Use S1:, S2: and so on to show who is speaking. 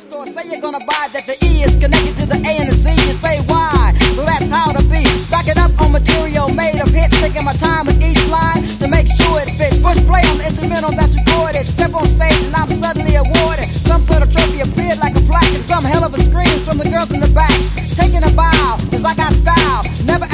S1: store, say you're gonna buy that the E is connected to the A and the Z. You say why? So that's how to be. Stock it up on material made of hits, taking my time with each line to make sure it fits. Push play on the instrumental that's recorded. Step on stage and I'm suddenly awarded some sort of trophy appeared like a plaque, and some hell of a scream from the girls in the back. Taking a bow, cause I got style. Never